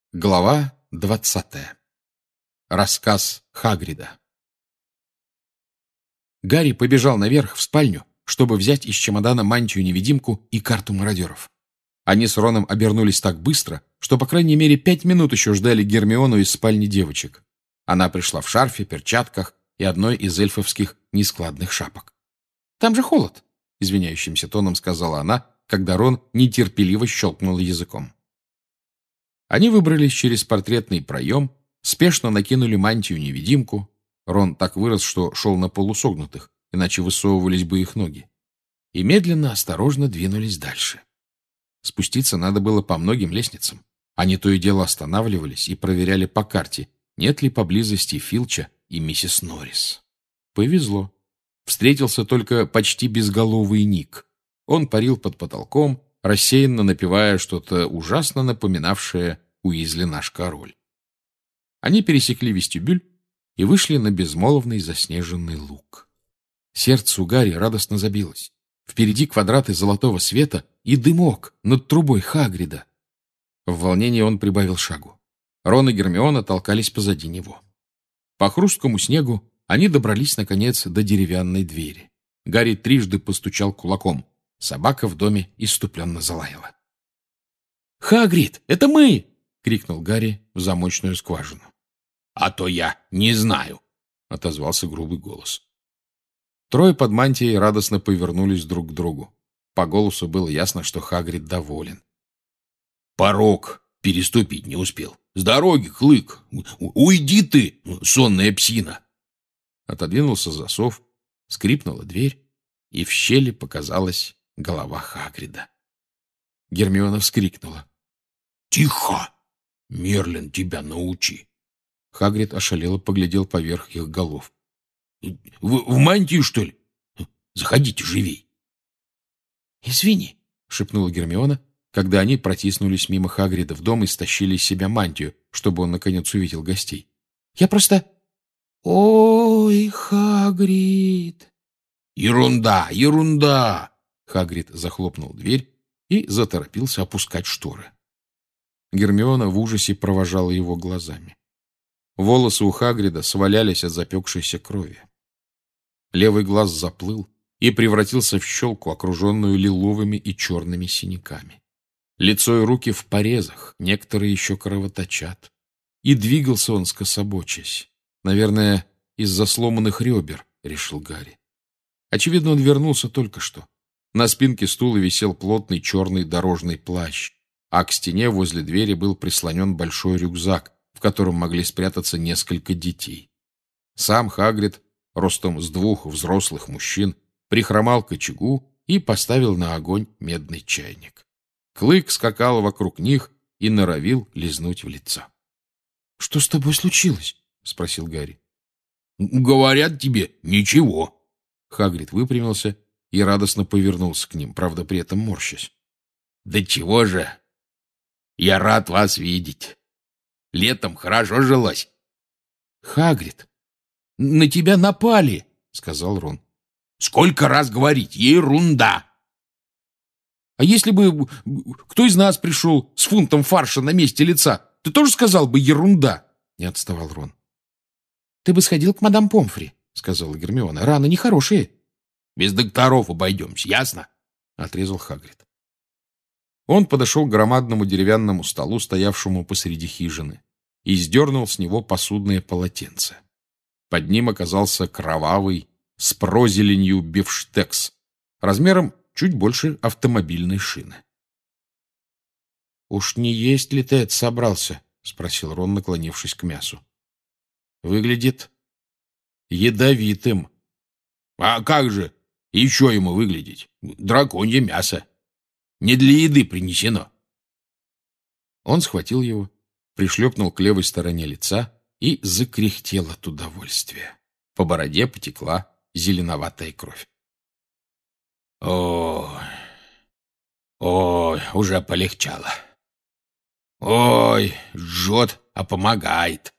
Глава 20. Рассказ Хагрида. Гарри побежал наверх в спальню, чтобы взять из чемодана мантию-невидимку и карту мародеров. Они с Роном обернулись так быстро, что по крайней мере 5 минут еще ждали Гермиону из спальни девочек. Она пришла в шарфе, перчатках и одной из эльфовских нескладных шапок. «Там же холод», — извиняющимся тоном сказала она, когда Рон нетерпеливо щелкнул языком. Они выбрались через портретный проем, спешно накинули мантию-невидимку. Рон так вырос, что шел на полусогнутых, иначе высовывались бы их ноги. И медленно, осторожно двинулись дальше. Спуститься надо было по многим лестницам. Они то и дело останавливались и проверяли по карте, нет ли поблизости Филча и миссис Норрис. Повезло. Встретился только почти безголовый Ник. Он парил под потолком, рассеянно напевая что-то ужасно напоминавшее «Уизли наш король». Они пересекли вестибюль и вышли на безмолвный заснеженный луг. Сердце у Гарри радостно забилось. Впереди квадраты золотого света и дымок над трубой Хагрида. В волнении он прибавил шагу. Рон и Гермиона толкались позади него. По хрусткому снегу они добрались, наконец, до деревянной двери. Гарри трижды постучал кулаком. Собака в доме исступленно залаяла. «Хагрид, это мы!» — крикнул Гарри в замочную скважину. «А то я не знаю!» — отозвался грубый голос. Трое под мантией радостно повернулись друг к другу. По голосу было ясно, что Хагрид доволен. «Порог переступить не успел. С дороги, Хлык! Уйди ты, сонная псина!» Отодвинулся засов, скрипнула дверь, и в щели показалась голова Хагрида. Гермиона вскрикнула. «Тихо! Мерлин, тебя научи!» Хагрид ошалело поглядел поверх их голов. В мантию, что ли? Заходите живей!» «Извини!» — шепнула Гермиона, когда они протиснулись мимо Хагрида в дом и стащили из себя мантию, чтобы он наконец увидел гостей. «Я просто...» «Ой, Хагрид!» «Ерунда, ерунда!» Хагрид захлопнул дверь и заторопился опускать шторы. Гермиона в ужасе провожала его глазами. Волосы у Хагрида свалялись от запекшейся крови. Левый глаз заплыл и превратился в щелку, окруженную лиловыми и черными синяками. Лицо и руки в порезах, некоторые еще кровоточат. И двигался он скособочась. Наверное, из-за сломанных ребер, решил Гарри. Очевидно, он вернулся только что. На спинке стула висел плотный черный дорожный плащ, а к стене возле двери был прислонен большой рюкзак, в котором могли спрятаться несколько детей. Сам Хагрид, ростом с 2 взрослых мужчин, прихромал к очагу и поставил на огонь медный чайник. Клык скакал вокруг них и норовил лизнуть в лицо. — Что с тобой случилось? — спросил Гарри. — Говорят тебе, ничего. Хагрид выпрямился и радостно повернулся к ним, правда, при этом морщась. — Да чего же? Я рад вас видеть. Летом хорошо жилось. — Хагрид, на тебя напали, — сказал Рон. — Сколько раз говорить, ерунда. — А если бы кто из нас пришел с фунтом фарша на месте лица, ты тоже сказал бы ерунда? — не отставал Рон. — Ты бы сходил к мадам Помфри, — сказала Гермиона. — Раны нехорошие. — Без докторов обойдемся, ясно? — отрезал Хагрид. Он подошел к громадному деревянному столу, стоявшему посреди хижины, и сдернул с него посудное полотенце. Под ним оказался кровавый, с прозеленью бифштекс, размером чуть больше автомобильной шины. — Уж не есть ли ты это собрался? — спросил Рон, наклонившись к мясу. — Выглядит ядовитым. — А как же еще ему выглядеть? Драконье мясо. Не для еды принесено. Он схватил его, пришлепнул к левой стороне лица и закряхтел от удовольствия. По бороде потекла зеленоватая кровь. Ой, ой, уже полегчало. Ой, жжет, а помогает.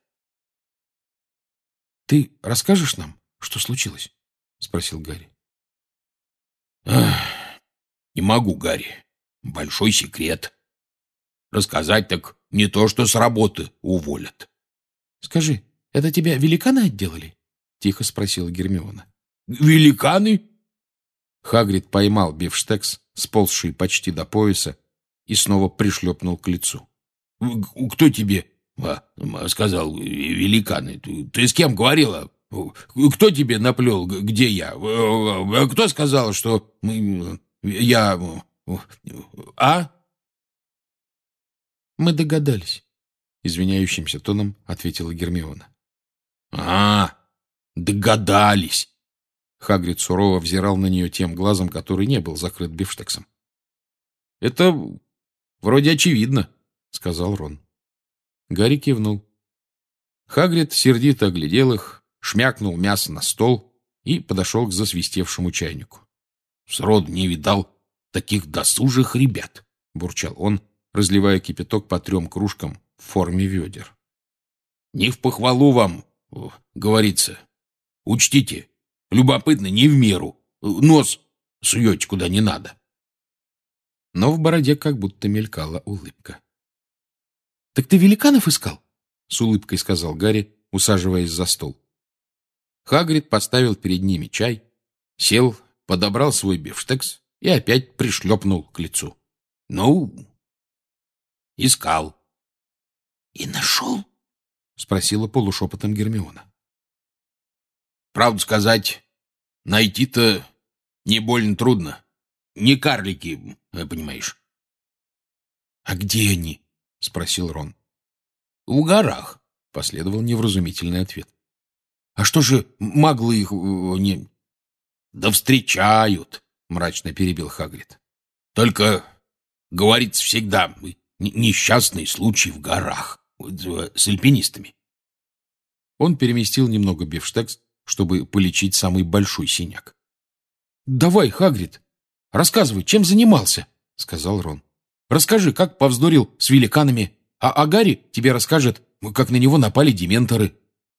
— Ты расскажешь нам, что случилось? — спросил Гарри. — Не могу, Гарри. Большой секрет. Рассказать так не то что с работы уволят. Скажи, это тебя великаны отделали? Тихо спросила Гермиона. Великаны? Хагрид поймал бифштекс, сползший почти до пояса, и снова пришлепнул к лицу. Кто тебе сказал великаны? Ты с кем говорила? Кто тебе наплел, где я? Кто сказал, что я... А? Мы догадались, извиняющимся тоном ответила Гермиона. Догадались. Хагрид сурово взирал на нее тем глазом, который не был закрыт бифштексом. «Это вроде очевидно», — сказал Рон. Гарри кивнул. Хагрид сердито оглядел их, шмякнул мясо на стол и подошел к засвистевшему чайнику. «Сроду не видал таких досужих ребят», — бурчал он, разливая кипяток по 3 кружкам в форме ведер. «Не в похвалу вам, говорится. Учтите, любопытно не в меру. Нос суете куда не надо». Но в бороде как будто мелькала улыбка. «Так ты великанов искал?» — с улыбкой сказал Гарри, усаживаясь за стол. Хагрид поставил перед ними чай, сел, подобрал свой бифштекс и опять пришлепнул к лицу. «Ну, искал». «И нашел?» — спросила полушепотом Гермиона. «Правду сказать, найти-то не больно трудно. Не карлики, понимаешь». «А где они?» — спросил Рон. «В горах», — последовал невразумительный ответ. «А что же маглы их не...» «Да встречают», — мрачно перебил Хагрид. «Только, говорится всегда, несчастный случай в горах с альпинистами». Он переместил немного бифштекс, чтобы полечить самый большой синяк. «Давай, Хагрид, рассказывай, чем занимался?» — сказал Рон. «Расскажи, как повздорил с великанами, а Гарри тебе расскажет, как на него напали дементоры».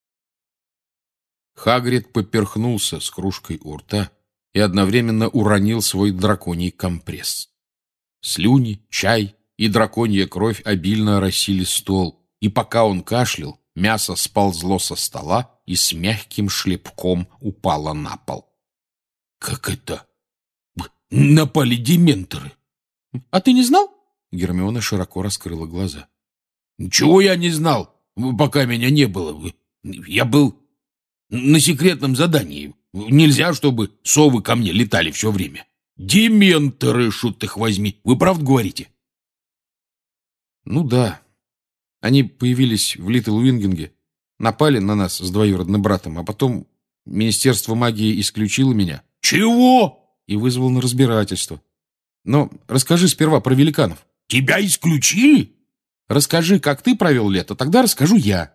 Хагрид поперхнулся с кружкой у рта и одновременно уронил свой драконий компресс. Слюни, чай и драконья кровь обильно оросили стол, и пока он кашлял, мясо сползло со стола и с мягким шлепком упало на пол. «Как это? Напали дементоры?» «А ты не знал?» Гермиона широко раскрыла глаза. «Ничего я не знал, пока меня не было. Я был на секретном задании. Нельзя, чтобы совы ко мне летали все время. Дементоры, шут их возьми. Вы правду говорите?» «Ну да. Они появились в Литл Уингинге, напали на нас с двоюродным братом, а потом Министерство магии исключило меня». «Чего?» «И вызвало на разбирательство. Но расскажи сперва про великанов». «Тебя исключили?» «Расскажи, как ты провел лето, тогда расскажу я».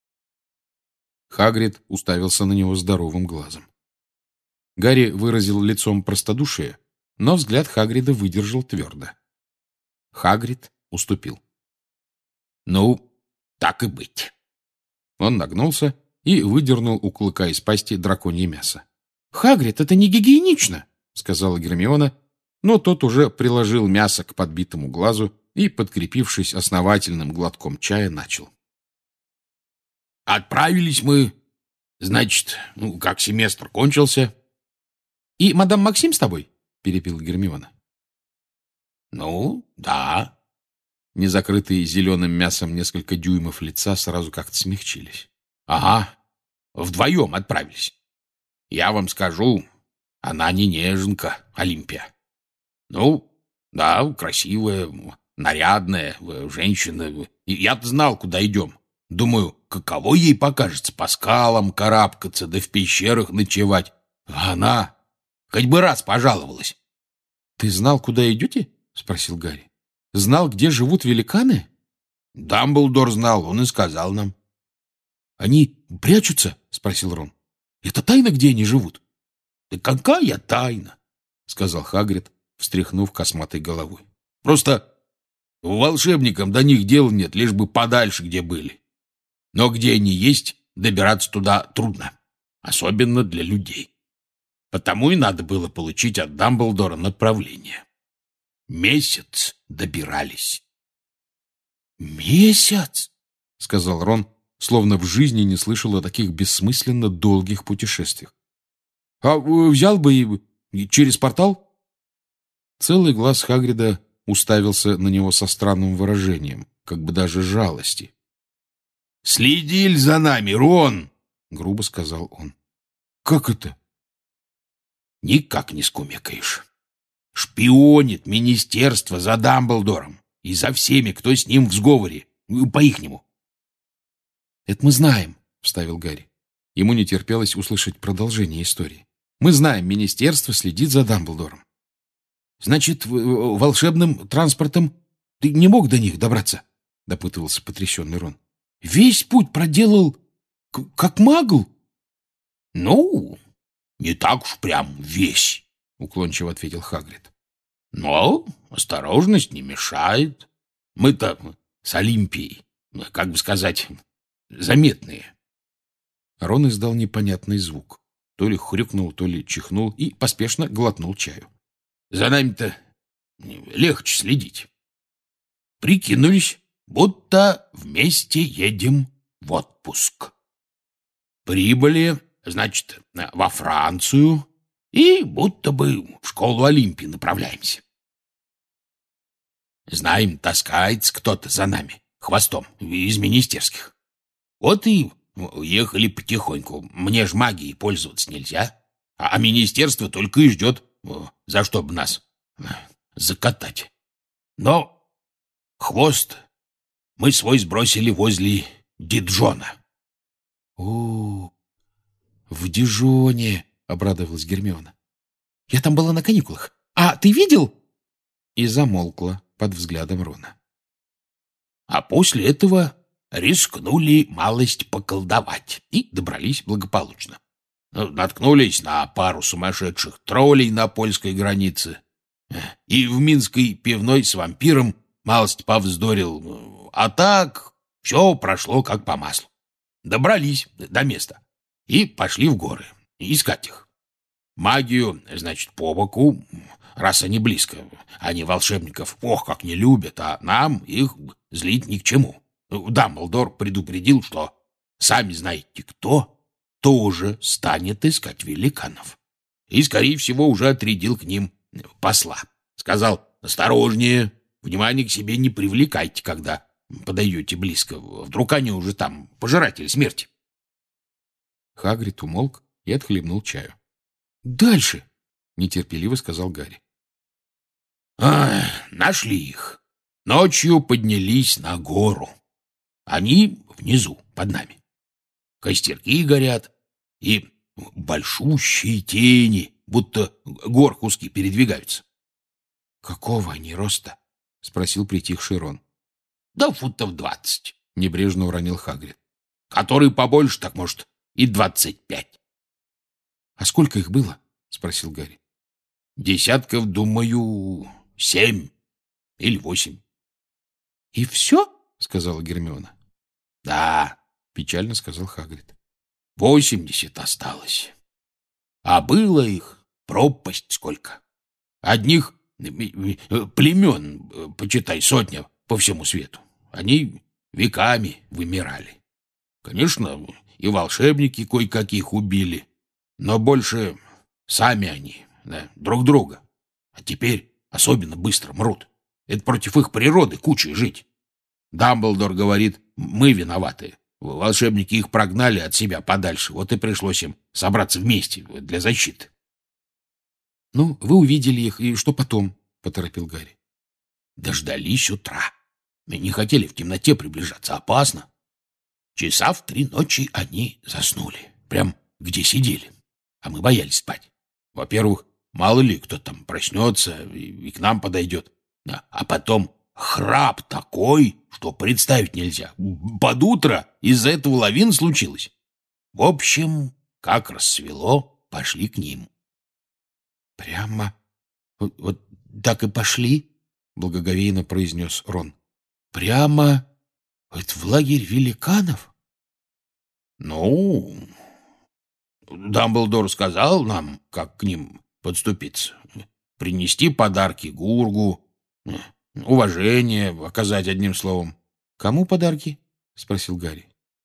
Хагрид уставился на него здоровым глазом. Гарри выразил лицом простодушие, но взгляд Хагрида выдержал твердо. Хагрид уступил. «Ну, так и быть». Он нагнулся и выдернул у клыка из пасти драконье мясо. «Хагрид, это не гигиенично», — сказала Гермиона, но тот уже приложил мясо к подбитому глазу и, подкрепившись основательным глотком чая, начал. «Отправились мы, значит, как семестр кончился». «И мадам Максим с тобой?» — перебила Гермиона. «Ну, да». Незакрытые зеленым мясом несколько дюймов лица сразу как-то смягчились. «Ага, вдвоем отправились. Я вам скажу, она не неженка, Олимпия. Ну, да, красивая, нарядная женщина. Я-то знал, куда идем. Думаю, каково ей покажется по скалам карабкаться, да в пещерах ночевать. А она хоть бы раз пожаловалась». «Ты знал, куда идете?» — спросил Гарри. «Знал, где живут великаны?» «Дамблдор знал, он и сказал нам». «Они прячутся?» — спросил Рон. «Это тайна, где они живут?» «Да какая тайна?» — сказал Хагрид, встряхнув косматой головой. «Просто волшебникам до них дела нет, лишь бы подальше где были. Но где они есть, добираться туда трудно, особенно для людей. Потому и надо было получить от Дамблдора направление. Месяц добирались». «Месяц!» — сказал Рон, словно в жизни не слышал о таких бессмысленно долгих путешествиях. «А взял бы и через портал?» Целый глаз Хагрида уставился на него со странным выражением, как бы даже жалости. «Следили за нами, Рон!» — грубо сказал он. «Как это?» «Никак не скумекаешь. Шпионит министерство за Дамблдором и за всеми, кто с ним в сговоре, по-ихнему». «Это мы знаем», — вставил Гарри. Ему не терпелось услышать продолжение истории. «Мы знаем, министерство следит за Дамблдором». «Значит, волшебным транспортом ты не мог до них добраться?» — допытывался потрясенный Рон. «Весь путь проделал как магл?» «Ну, не так уж прям весь», — уклончиво ответил Хагрид. «Но осторожность не мешает. Мы-то с Олимпией, как бы сказать, заметные». Рон издал непонятный звук. То ли хрюкнул, то ли чихнул и поспешно глотнул чаю. «За нами-то легче следить. Прикинулись, будто вместе едем в отпуск. Прибыли, значит, во Францию и будто бы в школу Олимпии направляемся. Знаем, таскается кто-то за нами хвостом из министерских. Вот и ехали потихоньку. Мне ж магией пользоваться нельзя, а министерство только и ждет, за что бы нас закатать. Но хвост мы свой сбросили возле Диджона». «О, в Дижоне!» — обрадовалась Гермиона. «Я там была на каникулах. А ты видел?» И замолкла под взглядом Рона. А после этого рискнули малость поколдовать и добрались благополучно. Наткнулись на пару сумасшедших троллей на польской границе. И в Минской пивной с вампиром малость повздорил. А так все прошло как по маслу. Добрались до места и пошли в горы искать их. Магию, значит, по боку, раз они близко. Они волшебников, ох, как не любят, а нам их злить ни к чему. Дамблдор предупредил, что сами знаете кто тоже станет искать великанов. И, скорее всего, уже отрядил к ним посла. Сказал: осторожнее, внимание к себе не привлекайте, когда подойдете близко. Вдруг они уже там пожиратели смерти. Хагрид умолк и отхлебнул чаю. «Дальше!» — нетерпеливо сказал Гарри. Нашли их. Ночью поднялись на гору. Они внизу, под нами. Костерки горят, и большущие тени, будто гор куски передвигаются. «Какого они роста?» — спросил притихший Рон. Да футов 20, — небрежно уронил Хагрид. Который побольше, так, может, и 25. «А сколько их было?» — спросил Гарри. Десятков, думаю, 7 или 8. «И все?» — сказала Гермиона. Да, — печально сказал Хагрид. 80 осталось. А было их пропасть сколько. Одних племен, почитай, сотня по всему свету. Они веками вымирали. Конечно, и волшебники кое-каких убили, но больше сами они, да, друг друга. А теперь особенно быстро мрут. Это против их природы кучей жить. Дамблдор говорит, мы виноваты. Волшебники их прогнали от себя подальше, вот и пришлось им собраться вместе для защиты. — Ну, вы увидели их, и что потом? — поторопил Гарри. Дождались утра. Мы не хотели в темноте приближаться, опасно. Часа в 3 ночи они заснули, прям где сидели. А мы боялись спать. Во-первых, мало ли кто там проснется и к нам подойдет. А потом храп такой, что представить нельзя. Под утро из-за этого лавина случилась. В общем, как рассвело, пошли к ним. — Прямо вот так и пошли? — благоговейно произнес Рон. — Прямо вот в лагерь великанов? — Ну, Дамблдор сказал нам, как к ним подступиться. Принести подарки Гургу, уважение оказать, одним словом. Кому подарки? — спросил Гарри.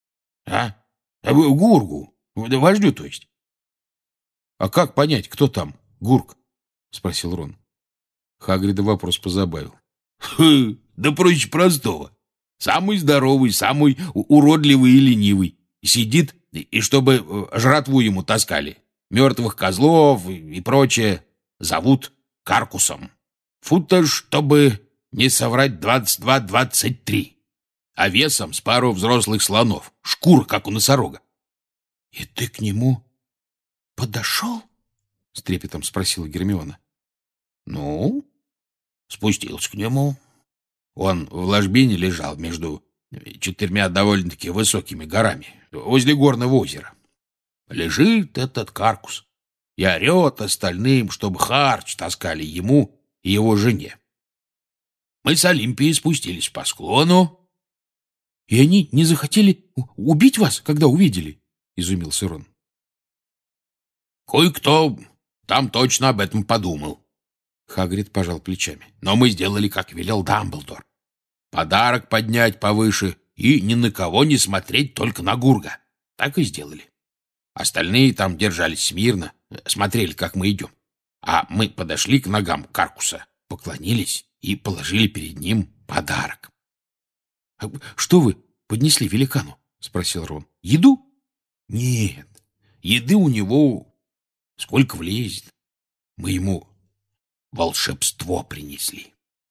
Гургу. Вождю, то есть. — А как понять, кто там Гурк? — спросил Рон. Хагрида вопрос позабавил. Да проще простого. Самый здоровый, самый уродливый и ленивый. Сидит, и чтобы жратву ему таскали. Мертвых козлов и прочее зовут Каркусом. Фута, чтобы не соврать, 22-23. А весом с пару взрослых слонов. Шкура, как у носорога. — И ты к нему подошел? — с трепетом спросила Гермиона. — Ну, спустился к нему. Он в ложбине лежал между 4 довольно-таки высокими горами, возле горного озера. Лежит этот Каркус и орет остальным, чтобы харч таскали ему и его жене. Мы с Олимпией спустились по склону. — И они не захотели убить вас, когда увидели? — изумился Рон. — Кое-кто там точно об этом подумал. Хагрид пожал плечами. Но мы сделали, как велел Дамблдор. Подарок поднять повыше и ни на кого не смотреть, только на Гурга. Так и сделали. Остальные там держались смирно, смотрели, как мы идем. А мы подошли к ногам Каркуса, поклонились и положили перед ним подарок. — Что вы поднесли великану? — спросил Рон. — Еду? — Нет, еды у него сколько влезет. Мы ему волшебство принесли.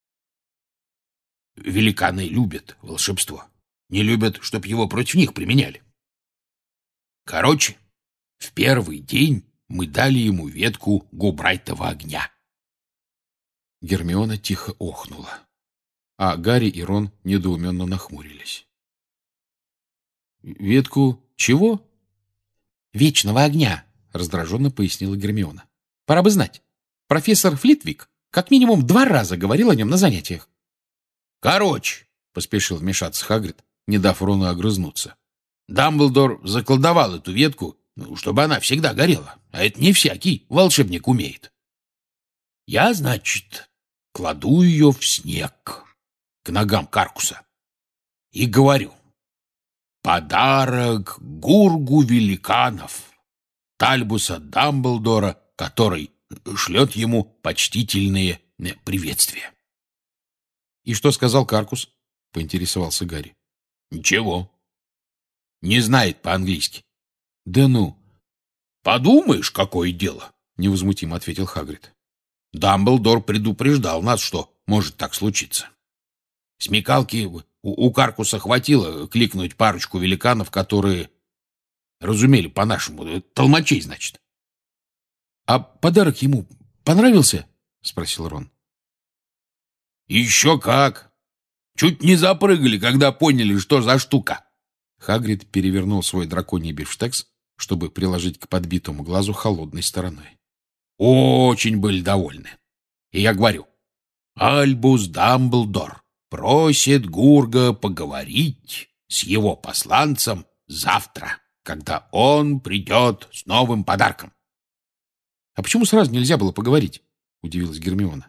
Великаны любят волшебство. Не любят, чтоб его против них применяли. Короче, в первый день мы дали ему ветку губрайтова огня. Гермиона тихо охнула, а Гарри и Рон недоуменно нахмурились. — Ветку чего? — Вечного огня, — раздраженно пояснила Гермиона. — Пора бы знать. Профессор Флитвик как минимум 2 раза говорил о нем на занятиях. — Короче, — поспешил вмешаться Хагрид, не дав Рону огрызнуться. Дамблдор заколдовал эту ветку, чтобы она всегда горела, а это не всякий волшебник умеет. Я, значит, кладу ее в снег к ногам Каркуса и говорю: подарок Гургу великанов, Тальбуса Дамблдора, который шлет ему почтительные приветствия. — И что сказал Каркус? — поинтересовался Гарри. — Ничего. Не знает по-английски. — Да ну! — Подумаешь, какое дело! — невозмутимо ответил Хагрид. Дамблдор предупреждал нас, что может так случиться. Смекалки у Каркуса хватило кликнуть парочку великанов, которые разумели по-нашему. Толмачей, значит. — А подарок ему понравился? — спросил Рон. — Еще как! Чуть не запрыгали, когда поняли, что за штука. Хагрид перевернул свой драконий бифштекс, чтобы приложить к подбитому глазу холодной стороной. Очень были довольны. И я говорю: Альбус Дамблдор просит Гурга поговорить с его посланцем завтра, когда он придет с новым подарком. — А почему сразу нельзя было поговорить? — удивилась Гермиона.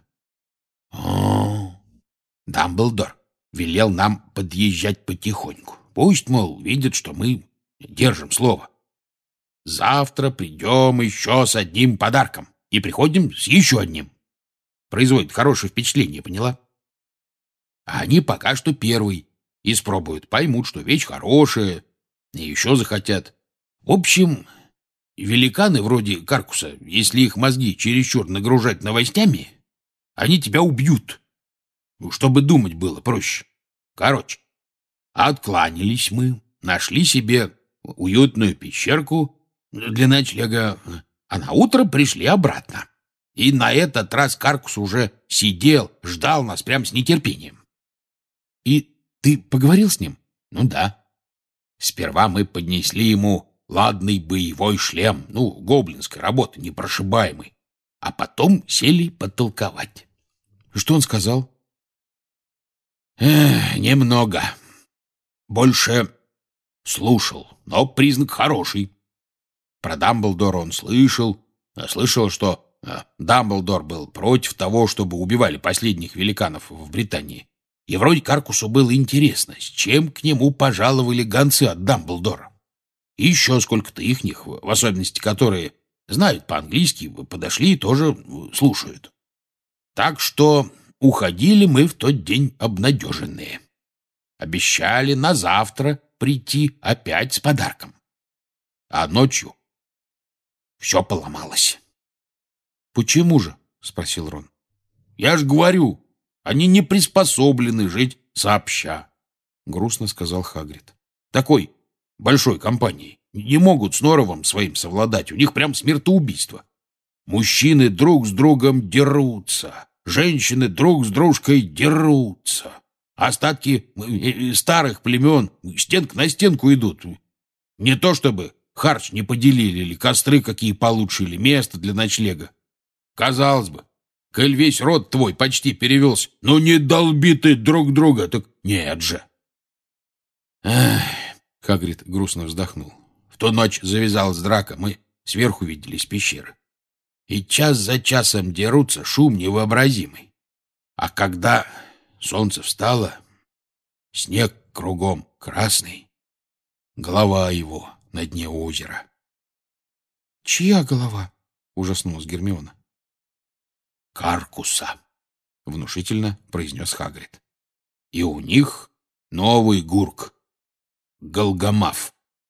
— Дамблдор велел нам подъезжать потихоньку. Пусть, мол, видят, что мы держим слово. Завтра придем еще с одним подарком. И приходим с еще одним. Производит хорошее впечатление, поняла? А они пока что первый испробуют, поймут, что вещь хорошая, и еще захотят. В общем, великаны вроде Каркуса, если их мозги чересчур нагружать новостями, они тебя убьют, чтобы думать было проще. Короче, откланялись мы, нашли себе уютную пещерку для ночлега, а наутро пришли обратно. И на этот раз Каркус уже сидел, ждал нас прям с нетерпением. — И ты поговорил с ним? — Ну да. Сперва мы поднесли ему ладный боевой шлем, гоблинской работы, непрошибаемый, а потом сели потолковать. — Что он сказал? — Немного. Больше слушал, но признак хороший. Про Дамблдора он слышал, что Дамблдор был против того, чтобы убивали последних великанов в Британии. И вроде Каркусу было интересно, с чем к нему пожаловали гонцы от Дамблдора. И еще сколько-то ихних, в особенности которые знают по-английски, подошли и тоже слушают. Так что уходили мы в тот день обнадеженные. Обещали на завтра прийти опять с подарком. А ночью все поломалось. «Почему же?» — спросил Рон. «Я ж говорю, они не приспособлены жить сообща», — грустно сказал Хагрид. «Такой большой компанией не могут с норовом своим совладать. У них прям смертоубийство. Мужчины друг с другом дерутся, женщины друг с дружкой дерутся. Остатки старых племен стенка на стенку идут. Не то чтобы харч не поделили, или костры какие получше, или место для ночлега. Казалось бы, коль весь род твой почти перевелся, ну не долби ты друг друга, так нет же». «Эх», — Хагрид грустно вздохнул. «В ту ночь завязалась драка, мы сверху видели из пещеры. И час за часом дерутся, шум невообразимый. А когда солнце встало, снег кругом красный, голова его на дне озера». «Чья голова?» — ужаснулась Гермиона. «Каркуса», — внушительно произнес Хагрид. «И у них новый гурк — Галгамаф.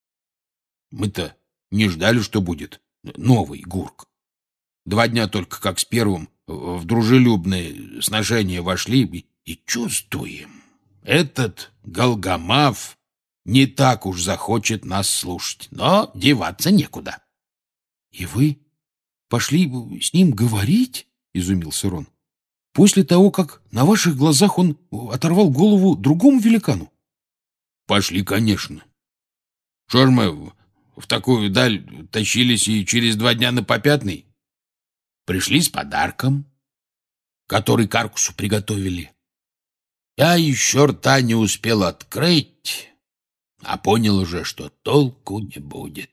Мы-то не ждали, что будет новый гурк. 2 дня только как с первым в дружелюбные сношения вошли и чувствуем, этот Галгамаф не так уж захочет нас слушать, но деваться некуда». «И вы пошли с ним говорить?» — изумился Рон. «После того, как на ваших глазах он оторвал голову другому великану?» «Пошли, конечно. Что ж мы в такую даль тащились и через 2 дня на попятный? Пришли с подарком, который Каркусу приготовили. Я еще рта не успел открыть, а понял уже, что толку не будет.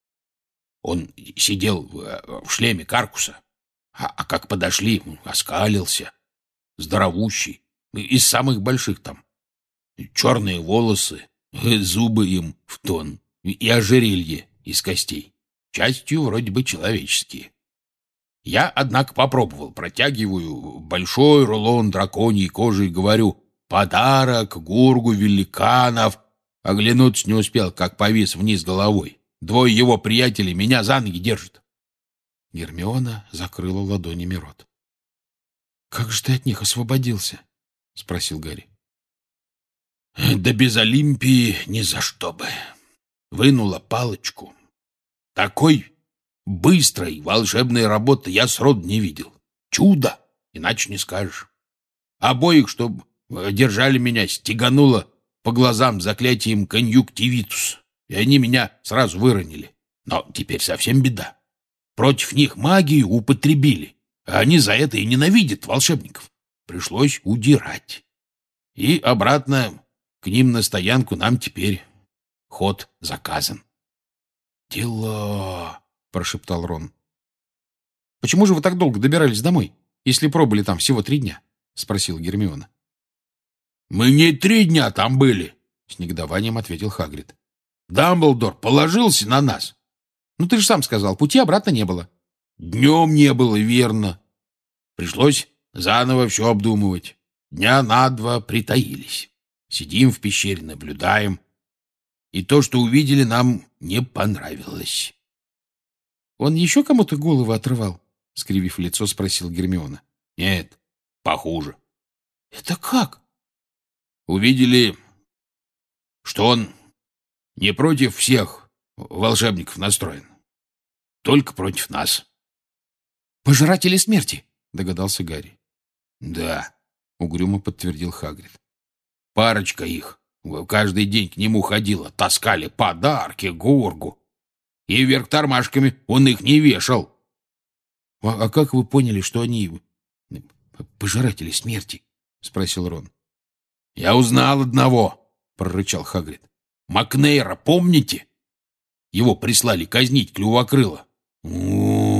Он сидел в шлеме Каркуса, а как подошли, оскалился, здоровущий, из самых больших там. Черные волосы, зубы им в тон и ожерелье из костей, частью вроде бы человеческие. Я, однако, попробовал, протягиваю большой рулон драконьей кожи и говорю: «Подарок гургу великанов». Оглянуться не успел, как повис вниз головой. 2 его приятелей меня за ноги держат. Гермиона закрыла ладонями рот. «Как же ты от них освободился?» — спросил Гарри. «Да без Олимпии ни за что бы. Вынула палочку. Такой быстрой волшебной работы я сроду не видел. Чудо, иначе не скажешь. Обоих, чтоб держали меня, стегануло по глазам заклятием конъюнктивитус, и они меня сразу выронили. Но теперь совсем беда. Против них магию употребили, а они за это и ненавидят волшебников. Пришлось удирать. И обратно к ним на стоянку нам теперь ход заказан». «Дела», — прошептал Рон. «Почему же вы так долго добирались домой, если пробыли там всего 3 дня?» — спросила Гермиона. «Мы не 3 дня там были», — с негодованием ответил Хагрид. «Дамблдор положился на нас». «Ну ты же сам сказал, пути обратно не было». «Днем не было, верно. Пришлось заново все обдумывать. Дня на 2 притаились. Сидим в пещере, наблюдаем. И то, что увидели, нам не понравилось». «Он еще кому-то голову отрывал?» — скривив лицо, спросил Гермиона. «Нет, похуже». «Это как?» «Увидели, что он не против всех волшебников настроен. Только против нас». «Пожиратели смерти», — догадался Гарри. «Да», — угрюмо подтвердил Хагрид. «Парочка их каждый день к нему ходила, таскали подарки Гургу. И вверх тормашками он их не вешал». «А как вы поняли, что они пожиратели смерти?» — спросил Рон. «Я узнал одного», — прорычал Хагрид. «Макнейра, помните? Его прислали казнить Клювокрыла.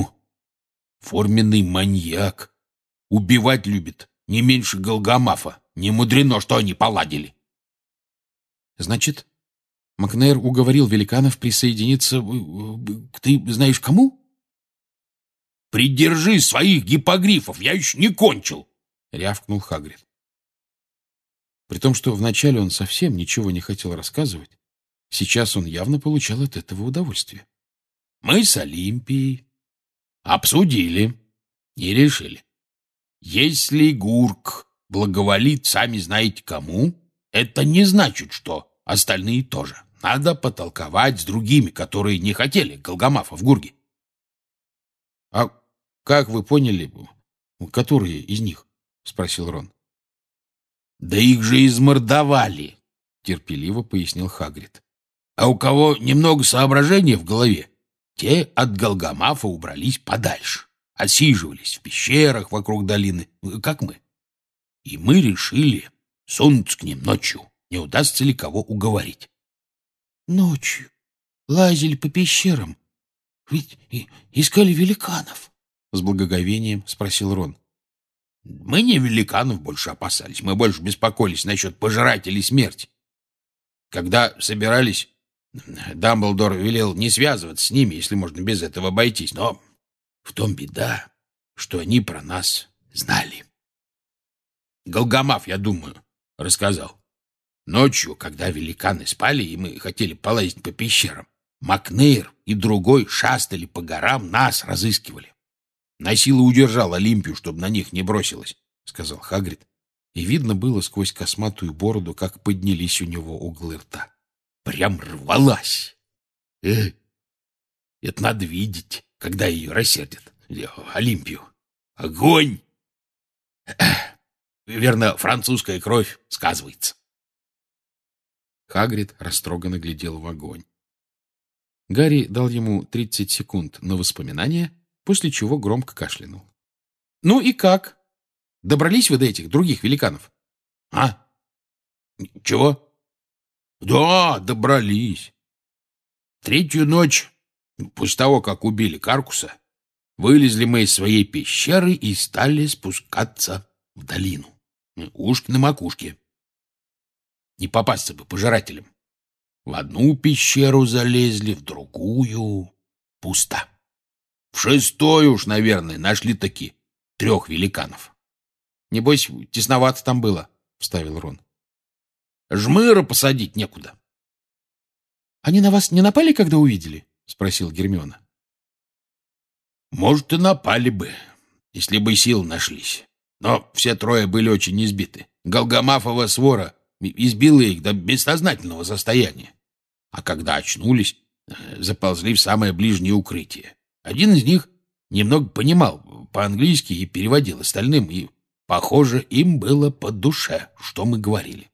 Форменный маньяк. Убивать любит не меньше Галгамафа, не мудрено, что они поладили. Значит, Макнейр уговорил великанов присоединиться ты знаешь кому? «Придержи своих гиппогрифов, я еще не кончил!» — рявкнул Хагрид. При том, что вначале он совсем ничего не хотел рассказывать, сейчас он явно получал от этого удовольствие. «Мы с Олимпией обсудили и решили. Если Гурк благоволит, сами знаете кому, это не значит, что остальные тоже. Надо потолковать с другими, которые не хотели Галгамафа в Гурге». «А как вы поняли, которые из них?» — спросил Рон. «Да их же измордовали», — терпеливо пояснил Хагрид. «А у кого немного соображений в голове, те от Галгамафа убрались подальше, отсиживались в пещерах вокруг долины, как мы. И мы решили сунуться к ним ночью, не удастся ли кого уговорить». «Ночью? Лазили по пещерам? Ведь искали великанов?» — с благоговением спросил Рон. «Мы не великанов больше опасались, мы больше беспокоились насчет пожирателей смерти. Когда собирались, Дамблдор велел не связываться с ними, если можно без этого обойтись, но в том беда, что они про нас знали. Галгамаф, я думаю, рассказал. Ночью, когда великаны спали, и мы хотели полазить по пещерам, Макнейр и другой шастали по горам, нас разыскивали. Насилу удержал Олимпию, чтобы на них не бросилась, — сказал Хагрид, и видно было сквозь косматую бороду, как поднялись у него углы рта. Прям рвалась. Это надо видеть, когда ее рассердят, Олимпию. Огонь! Верно, французская кровь сказывается. Хагрид растроганно глядел в огонь. Гарри дал ему 30 секунд на воспоминания, после чего громко кашлянул. «Ну и как? Добрались вы до этих других великанов?» «А? Чего?» «Да, добрались. Третью ночь, после того, как убили Каркуса, вылезли мы из своей пещеры и стали спускаться в долину. Ушки на макушке. Не попасться бы пожирателям. В одну пещеру залезли, в другую — пусто. В шестую уж, наверное, нашли таки 3 великанов». «Небось, тесновато там было», — вставил Рон. «Жмыра посадить некуда». «Они на вас не напали, когда увидели?» — спросил Гермиона. «Может, и напали бы, если бы силы нашлись. Но все 3 были очень избиты. Галгамафова свора избила их до бессознательного состояния. А когда очнулись, заползли в самое ближнее укрытие. Один из них немного понимал по-английски и переводил остальным, и, похоже, им было по душе, что мы говорили.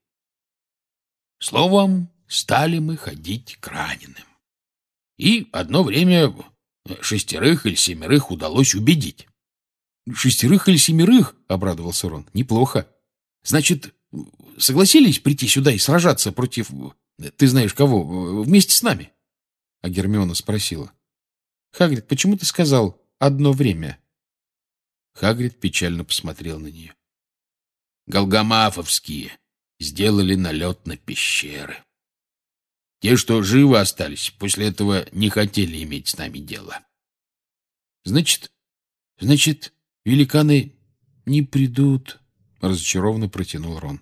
Словом, стали мы ходить к раненым. И одно время 6 или 7 удалось убедить». «6 или 7?» — обрадовался Рон. «Неплохо. Значит, согласились прийти сюда и сражаться против, ты знаешь кого, вместе с нами?» А Гермиона спросила. «Хагрид, почему ты сказал «одно время»?» Хагрид печально посмотрел на нее. «Галгамафовские сделали налет на пещеры. Те, что живы остались, после этого не хотели иметь с нами дело». Значит, великаны не придут», — разочарованно протянул Рон.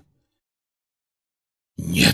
«Нет».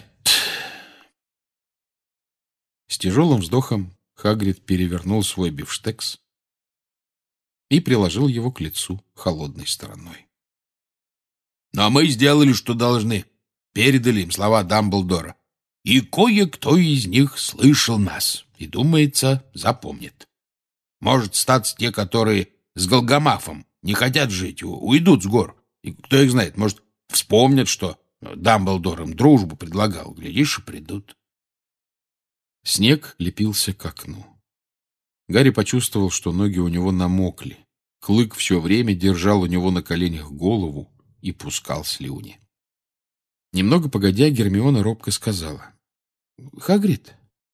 С тяжелым вздохом Хагрид перевернул свой бифштекс и приложил его к лицу холодной стороной. «Но мы сделали, что должны. Передали им слова Дамблдора. И кое-кто из них слышал нас и, думается, запомнит. Может, статься те, которые с Галгамафом не хотят жить, уйдут с гор. И кто их знает, может, вспомнят, что Дамблдор им дружбу предлагал. Глядишь, и придут». Снег лепился к окну. Гарри почувствовал, что ноги у него намокли. Клык все время держал у него на коленях голову и пускал слюни. Немного погодя, Гермиона робко сказала. «Хагрид,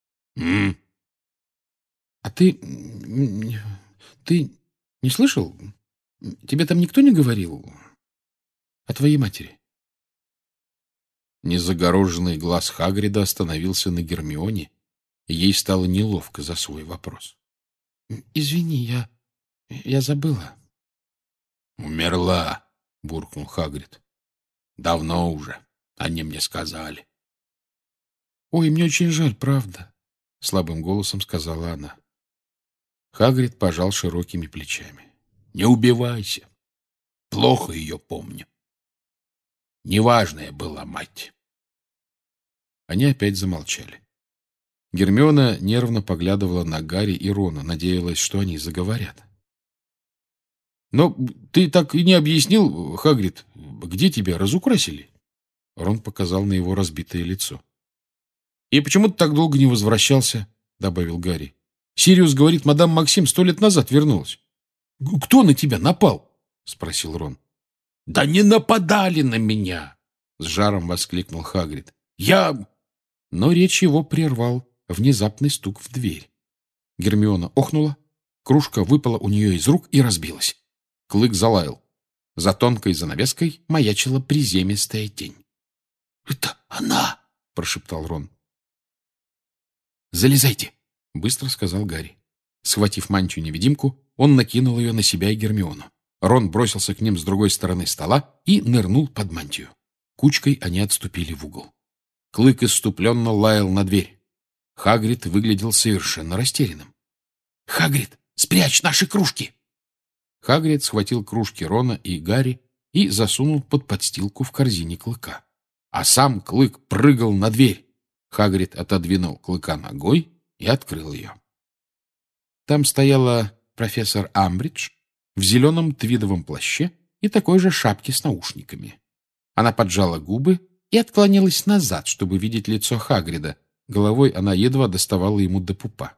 а ты не слышал? Тебе там никто не говорил о твоей матери?» Незагороженный глаз Хагрида остановился на Гермионе, и ей стало неловко за свой вопрос. «Извини, я забыла». «Умерла», — буркнул Хагрид. «Давно уже. Они мне сказали». «Ой, мне очень жаль, правда», — слабым голосом сказала она. Хагрид пожал широкими плечами. «Не убивайся. Плохо ее помню. Неважная была мать». Они опять замолчали. Гермиона нервно поглядывала на Гарри и Рона, надеялась, что они заговорят. «Но ты так и не объяснил, Хагрид, где тебя разукрасили?» Рон показал на его разбитое лицо. «И почему ты так долго не возвращался?» — добавил Гарри. «Сириус говорит, мадам Максим 100 лет назад вернулась». «Кто на тебя напал?» — спросил Рон. «Да не нападали на меня!» — с жаром воскликнул Хагрид. «Я...» Но речь его прервал внезапный стук в дверь. Гермиона охнула, кружка выпала у нее из рук и разбилась. Клык залаял. За тонкой занавеской маячила приземистая тень. «Это она!» — прошептал Рон. «Залезайте!» — быстро сказал Гарри. Схватив мантию-невидимку, он накинул ее на себя и Гермиону. Рон бросился к ним с другой стороны стола и нырнул под мантию. Кучкой они отступили в угол. Клык исступленно лаял на дверь. Хагрид выглядел совершенно растерянным. «Хагрид, спрячь наши кружки!» Хагрид схватил кружки Рона и Гарри и засунул под подстилку в корзине Клыка. А сам Клык прыгал на дверь. Хагрид отодвинул Клыка ногой и открыл ее. Там стояла профессор Амбридж в зеленом твидовом плаще и такой же шапке с наушниками. Она поджала губы и отклонилась назад, чтобы видеть лицо Хагрида. Головой она едва доставала ему до пупа.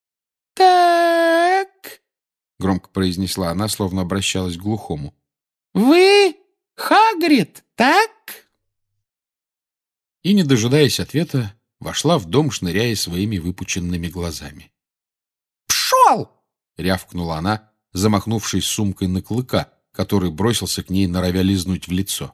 «Так», — громко произнесла она, словно обращалась к глухому. «Вы Хагрид, так?» И, не дожидаясь ответа, вошла в дом, шныряя своими выпученными глазами. «Пшел!» — рявкнула она, замахнувшись сумкой на Клыка, который бросился к ней, норовя лизнуть в лицо.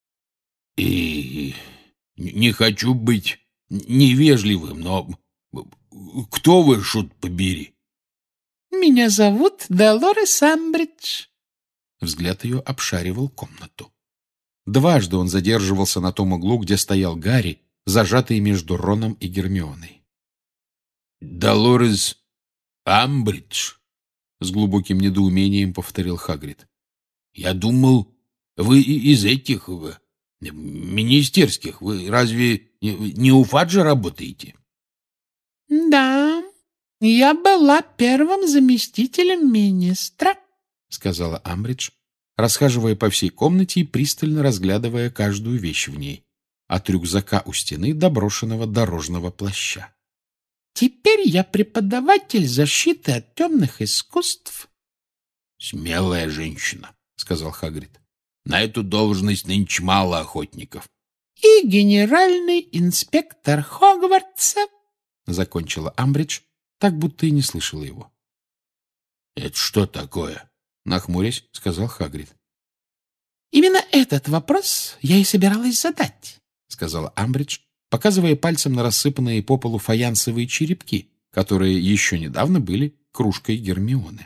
«И не хочу быть невежливым, но кто вы, шут побери?» «Меня зовут Долорес Амбридж». Взгляд ее обшаривал комнату. Дважды он задерживался на том углу, где стоял Гарри, зажатый между Роном и Гермионой. «Долорес Амбридж», — с глубоким недоумением повторил Хагрид. «Я думал, вы из этих министерских. Вы разве не у Фаджа работаете?» «Да, я была первым заместителем министра», — сказала Амбридж, расхаживая по всей комнате и пристально разглядывая каждую вещь в ней, от рюкзака у стены до брошенного дорожного плаща. «Теперь я преподаватель защиты от темных искусств». «Смелая женщина», — сказал Хагрид. «На эту должность нынче мало охотников». «И генеральный инспектор Хогвартса», — закончила Амбридж, так будто и не слышала его. «Это что такое?» — нахмурясь, сказал Хагрид. «Именно этот вопрос я и собиралась задать», — сказала Амбридж, показывая пальцем на рассыпанные по полу фаянсовые черепки, которые еще недавно были кружкой Гермионы.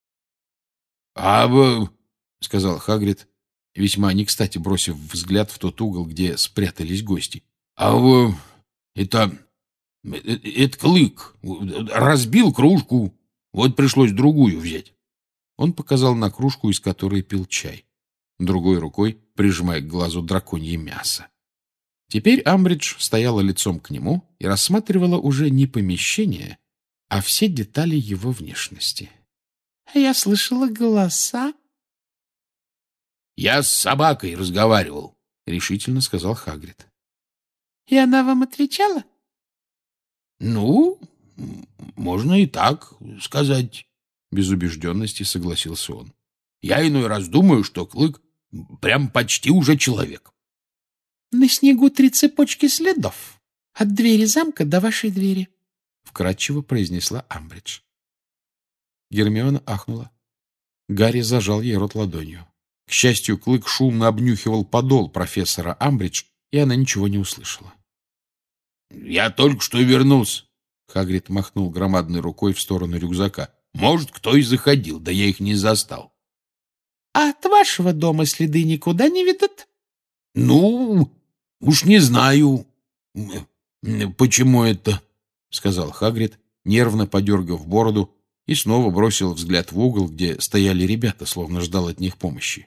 — сказал Хагрид, весьма не кстати бросив взгляд в тот угол, где спрятались гости. Это Клык разбил кружку, вот пришлось другую взять». Он показал на кружку, из которой пил чай, другой рукой прижимая к глазу драконье мясо. Теперь Амбридж стояла лицом к нему и рассматривала уже не помещение, а все детали его внешности. «Я слышала голоса». «Я с собакой разговаривал», — решительно сказал Хагрид. «И она вам отвечала?» «Ну, можно и так сказать», — без убежденности согласился он. «Я иной раз думаю, что Клык прям почти уже человек». «На снегу 3 цепочки следов. От двери замка до вашей двери», — вкратчиво произнесла Амбридж. Гермиона ахнула. Гарри зажал ей рот ладонью. К счастью, Клык шумно обнюхивал подол профессора Амбридж, и она ничего не услышала. «Я только что вернулся», — Хагрид махнул громадной рукой в сторону рюкзака. «Может, кто и заходил, да я их не застал». А от вашего дома следы никуда не ведут? «Ну, уж не знаю, почему это», — сказал Хагрид, нервно подергав бороду, и снова бросил взгляд в угол, где стояли ребята, словно ждал от них помощи.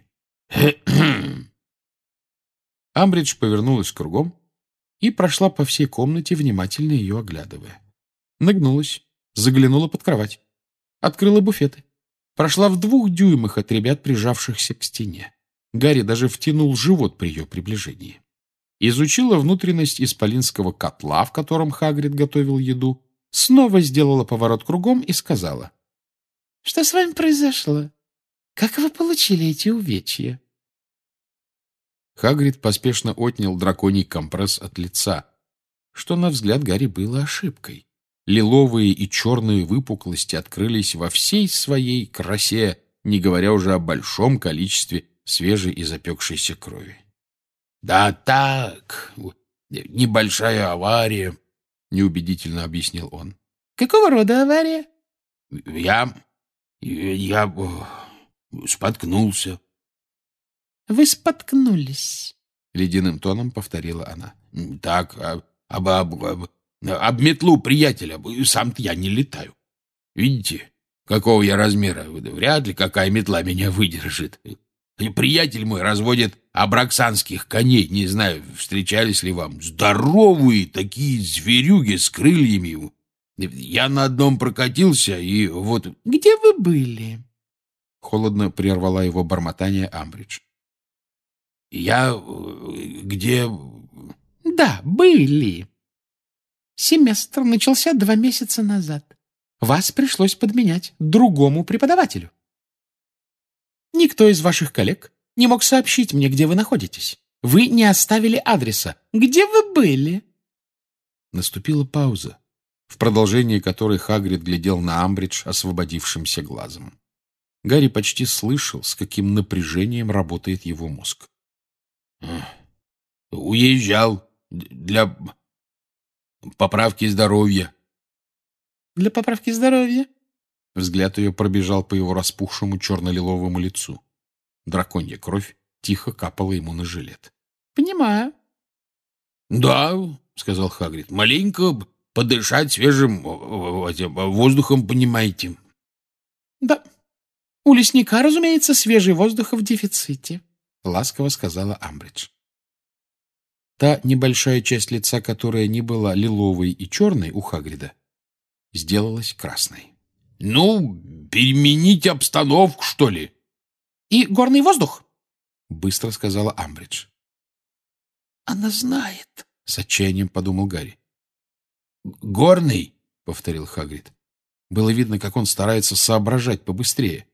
Амбридж повернулась кругом и прошла по всей комнате, внимательно ее оглядывая. Нагнулась, заглянула под кровать, открыла буфеты, прошла в 2 дюймах от ребят, прижавшихся к стене. Гарри даже втянул живот при ее приближении. Изучила внутренность исполинского котла, в котором Хагрид готовил еду, снова сделала поворот кругом и сказала: Что с вами произошло? Как вы получили эти увечья? Хагрид поспешно отнял драконий компресс от лица, что, на взгляд Гарри, было ошибкой. Лиловые и черные выпуклости открылись во всей своей красе, не говоря уже о большом количестве свежей и запекшейся крови. «Да так, небольшая авария», — неубедительно объяснил он. Какого рода авария? Я споткнулся. Вы споткнулись. Ледяным тоном повторила она. Так, об метлу приятеля. Сам-то я не летаю. Видите, какого я размера? Вряд ли какая метла меня выдержит. Приятель мой разводит абраксанских коней. Не знаю, встречались ли вам. Здоровые такие зверюги с крыльями. Я на одном прокатился, и вот... Где вы были? Холодно прервала его бормотание Амбридж. Я где... Да, были. Семестр начался 2 месяца назад. Вас пришлось подменять другому преподавателю. Никто из ваших коллег не мог сообщить мне, где вы находитесь. Вы не оставили адреса. Где вы были? Наступила пауза, в продолжении которой Хагрид глядел на Амбридж освободившимся глазом. Гарри почти слышал, с каким напряжением работает его мозг. Уезжал для поправки здоровья. Для поправки здоровья? Взгляд ее пробежал по его распухшему черно-лиловому лицу. Драконья кровь тихо капала ему на жилет. Понимаю. Да, сказал Хагрид, маленько подышать свежим воздухом, понимаете. Да. У лесника, разумеется, свежий воздух в дефиците, ласково сказала Амбридж. Та небольшая часть лица, которая не была лиловой и черной у Хагрида, сделалась красной. Ну, переменить обстановку, что ли? И горный воздух, быстро сказала Амбридж. Она знает, с отчаянием подумал Гарри. Горный, повторил Хагрид. Было видно, как он старается соображать побыстрее.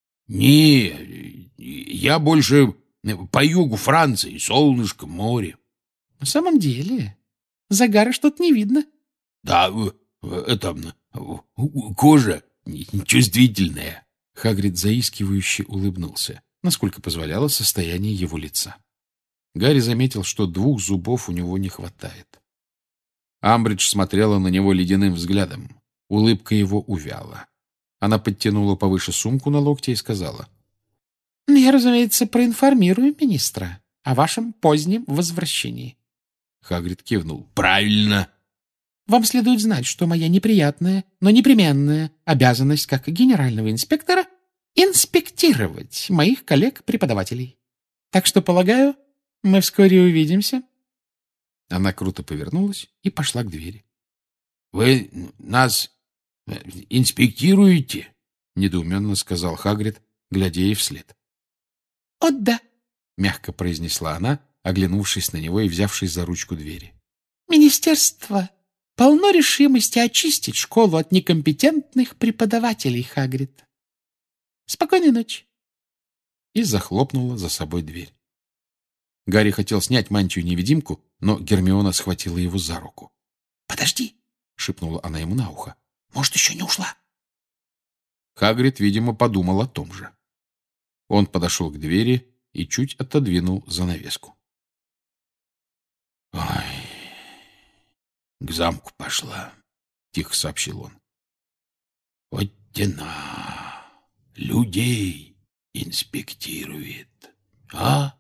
Не, я больше по югу Франции, солнышко, море. На самом деле, загара что-то не видно. Да, это кожа чувствительная. Хагрид заискивающе улыбнулся, насколько позволяло состояние его лица. Гарри заметил, что 2 зубов у него не хватает. Амбридж смотрела на него ледяным взглядом. Улыбка его увяла. Она подтянула повыше сумку на локте и сказала: Я, разумеется, проинформирую министра о вашем позднем возвращении. Хагрид кивнул. Правильно. Вам следует знать, что моя неприятная, но непременная обязанность как генерального инспектора — инспектировать моих коллег-преподавателей. Так что, полагаю, мы вскоре увидимся. Она круто повернулась и пошла к двери. — Вы нас инспектируете? — недоуменно сказал Хагрид, глядя ей вслед. — О, да, — мягко произнесла она, оглянувшись на него и взявшись за ручку двери. — Министерство полно решимости очистить школу от некомпетентных преподавателей, Хагрид. Спокойной ночи. И захлопнула за собой дверь. Гарри хотел снять мантию-невидимку, но Гермиона схватила его за руку. — Подожди, — шепнула она ему на ухо. — может, еще не ушла? Хагрид, видимо, подумал о том же. Он подошел к двери и чуть отодвинул занавеску. Ой, к замку пошла, — тихо сообщил он. Вот тена людей инспектирует, а?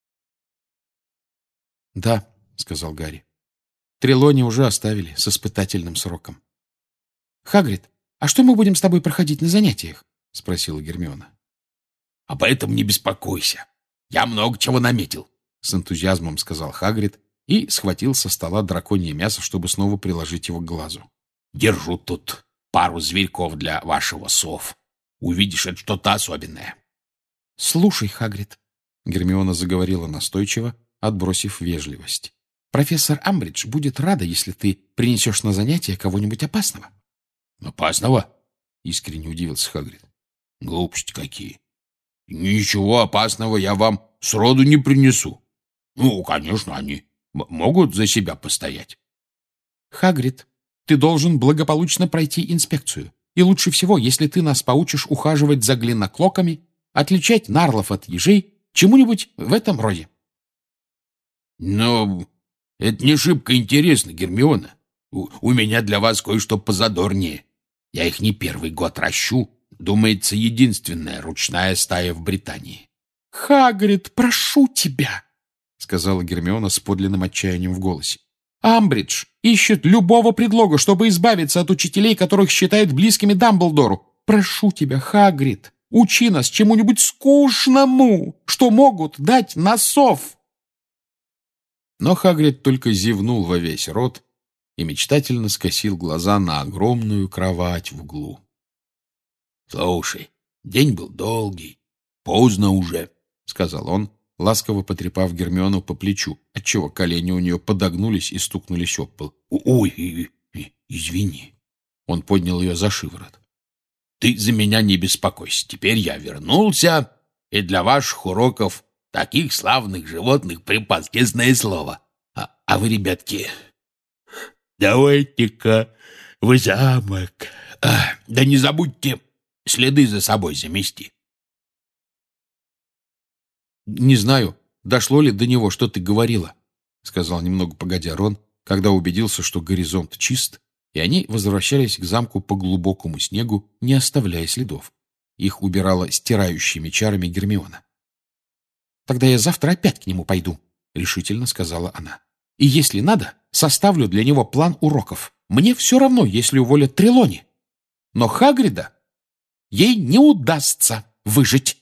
Да, — сказал Гарри. Трелони уже оставили с испытательным сроком. Хагрид, а что мы будем с тобой проходить на занятиях? — спросила Гермиона. Об этом не беспокойся. Я много чего наметил, — с энтузиазмом сказал Хагрид и схватил со стола драконье мясо, чтобы снова приложить его к глазу. Держу тут пару зверьков для вашего сов. Увидишь, это что-то особенное. — Слушай, Хагрид, — Гермиона заговорила настойчиво, отбросив вежливость. — Профессор Амбридж будет рада, если ты принесешь на занятия кого-нибудь опасного. — Опасного? — искренне удивился Хагрид. — Глупости какие. Ничего опасного я вам сроду не принесу. Ну, конечно, они могут за себя постоять. — Хагрид, ты должен благополучно пройти инспекцию. И лучше всего, если ты нас поучишь ухаживать за глиноклоками, отличать нарлов от ежей, чему-нибудь в этом роде. — Но это не шибко интересно, Гермиона. У меня для вас кое-что позадорнее. Я их не первый год ращу. Думается, единственная ручная стая в Британии. — Хагрид, прошу тебя, — сказала Гермиона с подлинным отчаянием в голосе. — Амбридж ищет любого предлога, чтобы избавиться от учителей, которых считает близкими Дамблдору. Прошу тебя, Хагрид, учи нас чему-нибудь скучному, что могут дать на сов. Но Хагрид только зевнул во весь рот и мечтательно скосил глаза на огромную кровать в углу. — Слушай, день был долгий, поздно уже, — сказал он, ласково потрепав Гермиону по плечу, отчего колени у нее подогнулись и стукнулись об пол. — Ой, извини. Он поднял ее за шиворот. — Ты за меня не беспокойся. Теперь я вернулся, и для ваших уроков таких славных животных припас, честное слово. А вы, ребятки, давайте-ка в замок. Да не забудьте следы за собой замести. — Не знаю, дошло ли до него, что ты говорила, — сказал немного погодя Рон, когда убедился, что горизонт чист, и они возвращались к замку по глубокому снегу, не оставляя следов. Их убирала стирающими чарами Гермиона. — Тогда я завтра опять к нему пойду, — решительно сказала она. — И если надо, составлю для него план уроков. Мне все равно, если уволят Трелони. Но Хагрида ей не удастся выжить.